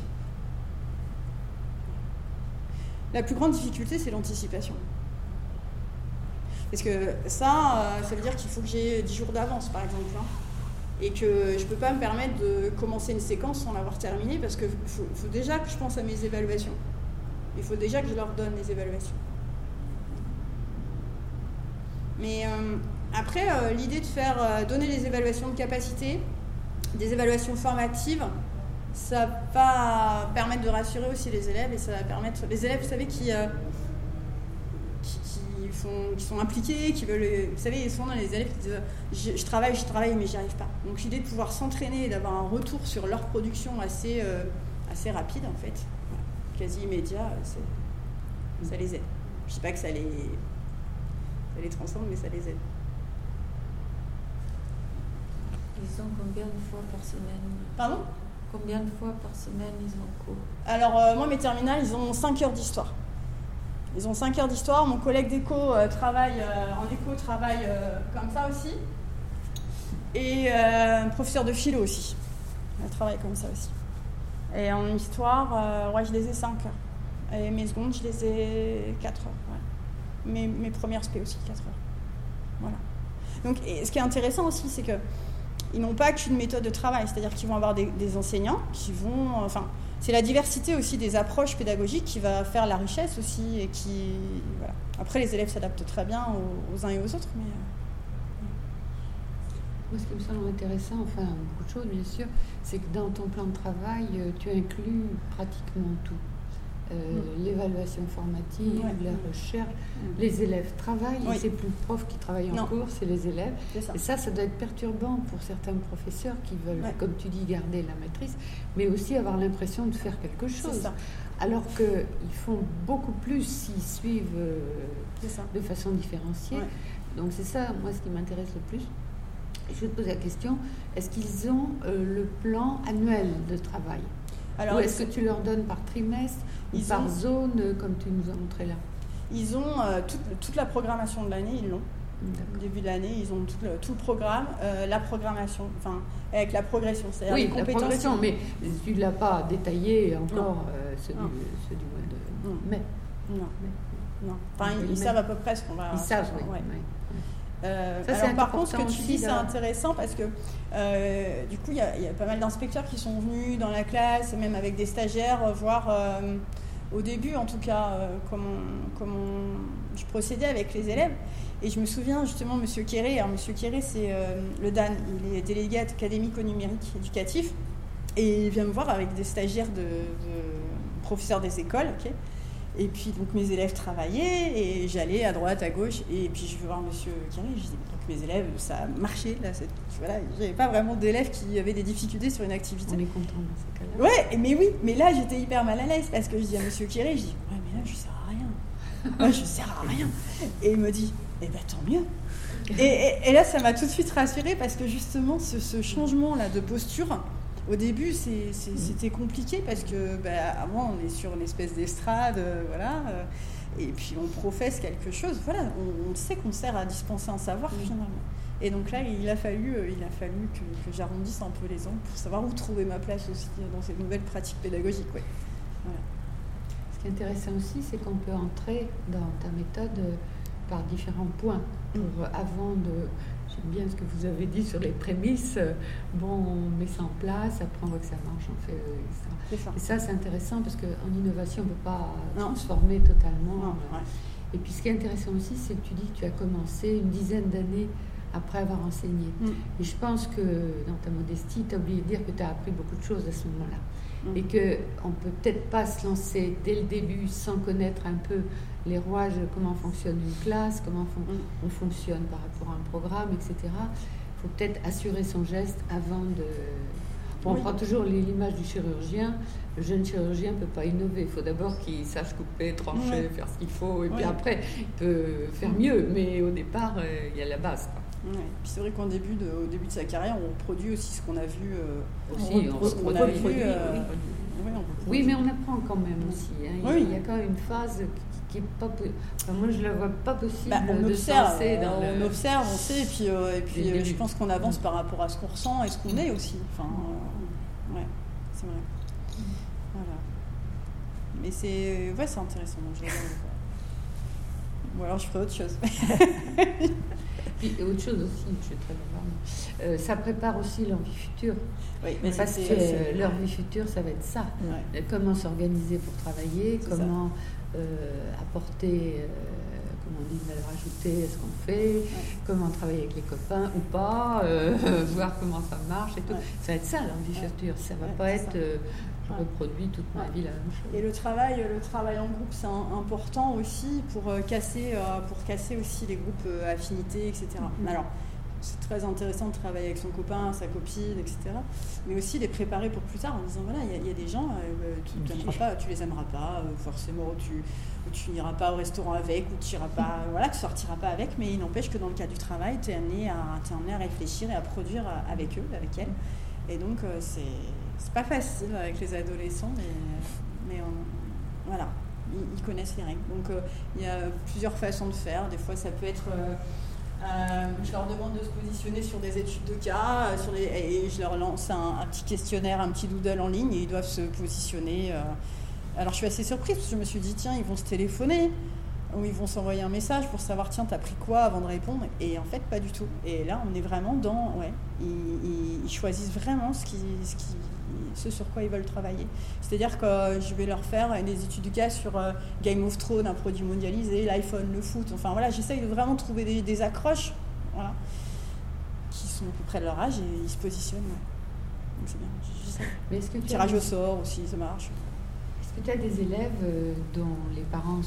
La plus grande difficulté, c'est l'anticipation. Parce que ça veut dire qu'il faut que j'ai 10 jours d'avance, par exemple. Et que je ne peux pas me permettre de commencer une séquence sans l'avoir terminée, parce qu'il faut déjà que je pense à mes évaluations. Il faut déjà que je leur donne les évaluations. Mais après, l'idée de donner les évaluations de capacité, des évaluations formatives, ça va permettre de rassurer aussi les élèves, et ça va permettre... Les élèves, vous savez, qui sont impliqués, qui veulent... Vous savez, souvent les élèves qui disent je travaille, mais j'y arrive pas. Donc l'idée de pouvoir s'entraîner et d'avoir un retour sur leur production assez rapide, en fait, quasi immédiat, ça les aide. Je ne dis pas que ça les transcende, mais ça les aide. Ils ont combien de fois par semaine? Pardon? Combien de fois par semaine ils ont cours? Alors, moi, mes terminales, ils ont 5 heures d'histoire. Ils ont 5 heures d'histoire. Mon collègue d'éco travaille comme ça aussi. Et un professeur de philo aussi. Elle travaille comme ça aussi. Et en histoire, je les ai 5 heures. Et mes secondes, je les ai 4 heures. Ouais. Mes premières spé aussi, 4 heures. Voilà. Donc, ce qui est intéressant aussi, c'est qu'ils n'ont pas qu'une méthode de travail. C'est-à-dire qu'ils vont avoir des enseignants qui vont... c'est la diversité aussi des approches pédagogiques qui va faire la richesse aussi. Et qui, voilà. Après, les élèves s'adaptent très bien aux uns et aux autres. Mais, Moi, ce qui me semble intéressant, beaucoup de choses bien sûr, c'est que dans ton plan de travail, tu inclus pratiquement tout. L'évaluation formative, la recherche, les élèves travaillent, et c'est plus le prof qui travaille en cours, c'est les élèves. Et ça doit être perturbant pour certains professeurs qui veulent, comme tu dis, garder la maîtrise, mais aussi avoir l'impression de faire quelque chose. Alors qu'ils font beaucoup plus s'ils suivent de façon différenciée. Donc c'est ça, moi, ce qui m'intéresse le plus. Et je vais te poser la question, est-ce qu'ils ont le plan annuel de travail? Ou est-ce que tu leur donnes par trimestre ou par zone, comme tu nous as montré là? Ils ont toute la programmation de l'année, ils l'ont. Au début de l'année, ils ont tout le programme, la programmation, avec la progression, c'est-à-dire les compétences. La progression, mais tu ne l'as pas détaillé encore, ceux du mois de mai. Non. Ils savent à peu près ce qu'on va... Ils savent, oui. Alors par contre, ce que tu dis, c'est intéressant parce que du coup, il y a pas mal d'inspecteurs qui sont venus dans la classe, même avec des stagiaires, voir au début, en tout cas, comment je procédais avec les élèves. Et je me souviens justement, Monsieur Kéré. Alors Monsieur Kéré, c'est le DAN, il est délégué académique au numérique éducatif, et il vient me voir avec des stagiaires de professeurs des écoles, ok. Et puis, donc, mes élèves travaillaient et j'allais à droite, à gauche. Et puis, je vais voir Monsieur Kéré. Je dis, donc, mes élèves, ça a marché. Là, voilà, je n'avais pas vraiment d'élèves qui avaient des difficultés sur une activité. On est content dans ces cas-là. Ouais, mais oui. Mais là, j'étais hyper mal à l'aise parce que je dis à Monsieur Kéré, je dis, ouais, mais là, je ne sers à rien. Moi, je ne sers à rien. Et il me dit, eh ben, tant mieux. Et là, ça m'a tout de suite rassurée parce que justement, ce changement-là de posture, au début, c'était compliqué parce que avant, on est sur une espèce d'estrade, et puis on professe quelque chose. Voilà, on sait qu'on sert à dispenser un savoir finalement. Et donc là, il a fallu que j'arrondisse un peu les angles pour savoir où trouver ma place aussi dans ces nouvelles pratiques pédagogiques. Ouais. Voilà. Ce qui est intéressant aussi, c'est qu'on peut entrer dans ta méthode par différents points. Avant de... J'aime bien ce que vous avez dit sur les prémices. On met ça en place, après on voit que ça marche, on fait ça. Et ça, c'est intéressant parce qu'en innovation, on ne peut pas transformer totalement. Et puis, ce qui est intéressant aussi, c'est que tu dis que tu as commencé une dizaine d'années après avoir enseigné. Et je pense que, dans ta modestie, tu as oublié de dire que tu as appris beaucoup de choses à ce moment-là. Et qu'on ne peut peut-être pas se lancer dès le début sans connaître un peu les rouages, comment fonctionne une classe, comment on fonctionne par rapport à un programme, etc. Il faut peut-être assurer son geste avant de... On prend toujours l'image du chirurgien. Le jeune chirurgien ne peut pas innover. Il faut d'abord qu'il sache couper, trancher, faire ce qu'il faut. Et puis après, il peut faire mieux. Mais au départ, il y a la base, quoi. Ouais. Puis c'est vrai qu'au début de sa carrière, on reproduit aussi ce qu'on a vu. Oui, mais on apprend quand même aussi. Hein. Il y a quand même une phase qui est pas. Enfin, moi, je la vois pas possible. On de observe, se lancer dans on observe, on sait, et puis je pense qu'on avance par rapport à ce qu'on ressent et ce qu'on est aussi. Enfin, ouais, c'est vrai. Voilà. Mais c'est intéressant. Ou alors je ferai autre chose. Puis autre chose aussi, je suis très d'accord. Ça prépare aussi leur vie future. Oui, mais parce que leur vie future, ça va être ça. Ouais. Comment s'organiser pour travailler, comment apporter, comment on dit, de valeur ajoutée à ce qu'on fait, comment travailler avec les copains ou pas, voir comment ça marche et tout. Ça va être ça leur vie future. Ça va pas être... je reproduis toute ma vie la même chose. Et le travail en groupe, c'est important aussi pour casser aussi les groupes affinités, etc. Alors, c'est très intéressant de travailler avec son copain, sa copine, etc. Mais aussi les préparer pour plus tard en disant voilà, il y a des gens, tu les aimeras pas, forcément, tu n'iras pas au restaurant avec, ou tu sortiras pas avec, mais il n'empêche que dans le cas du travail, tu es amené à réfléchir et à produire avec eux, avec elles. Et donc, c'est pas facile avec les adolescents, mais voilà, ils connaissent les règles. Donc il y a plusieurs façons de faire. Des fois, ça peut être... je leur demande de se positionner sur des études de cas, et je leur lance un petit questionnaire, un petit doodle en ligne, et ils doivent se positionner. Alors je suis assez surprise, parce que je me suis dit, tiens, ils vont se téléphoner, ou ils vont s'envoyer un message pour savoir, tiens, t'as pris quoi avant de répondre? Et en fait, pas du tout. Et là, on est vraiment dans... Ils choisissent vraiment ce sur quoi ils veulent travailler. C'est-à-dire que je vais leur faire des études de cas sur Game of Thrones, un produit mondialisé, l'iPhone, le foot. Enfin voilà, j'essaye de vraiment trouver des accroches, voilà, qui sont à peu près de leur âge, et ils se positionnent. Ouais. Donc c'est bien. Mais est-ce que tirage au sort aussi, ça marche. Est-ce que tu as des élèves dont les parents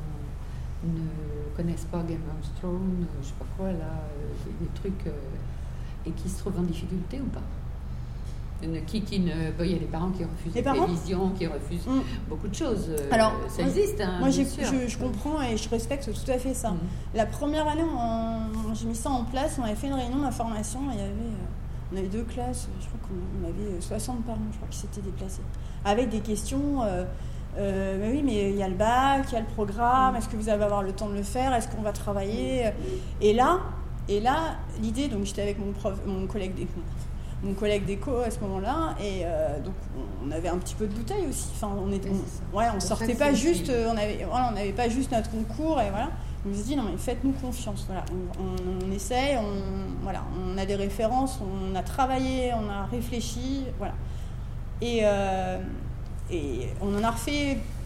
ne connaissent pas Game of Thrones, je sais pas quoi, là, des trucs, et qui se trouvent en difficulté ou pas? Il y a des parents qui refusent la télévision, qui refusent beaucoup de choses. Alors, ça existe. Hein, moi, je comprends et je respecte tout à fait ça. La première année, j'ai mis ça en place. On avait fait une réunion d'information. On avait 2 classes. Je crois qu'on avait 60 parents, je crois, qui s'étaient déplacés. Avec des questions. Mais oui, mais il y a le bac, il y a le programme. Est-ce que vous allez avoir le temps de le faire? Est-ce qu'on va travailler? Et là, l'idée, donc j'étais avec mon collègue d'éco à ce moment-là, et donc on avait un petit peu de bouteille aussi. Enfin, on sortait pas juste, on n'avait pas juste notre concours, et voilà. On nous a dit non mais faites-nous confiance. Voilà, on essaye, on a des références, on a travaillé, on a réfléchi, voilà. Et on en a refait